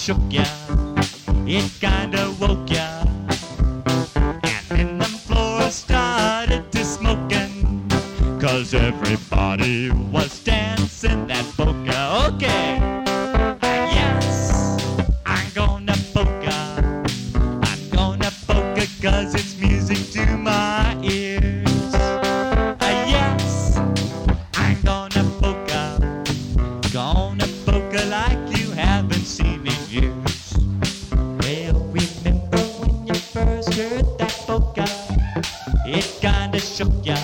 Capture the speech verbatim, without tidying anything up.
shook ya, it kinda woke ya, and then the floor started to smoking, cause everybody was dancing that polka. Okay, yes, I'm gonna polka, I'm gonna polka cause it's music to my ears. Yes, I'm gonna polka, gonna polka like you haven't seen in years. Well, remember when you first heard that polka? It kinda shook ya,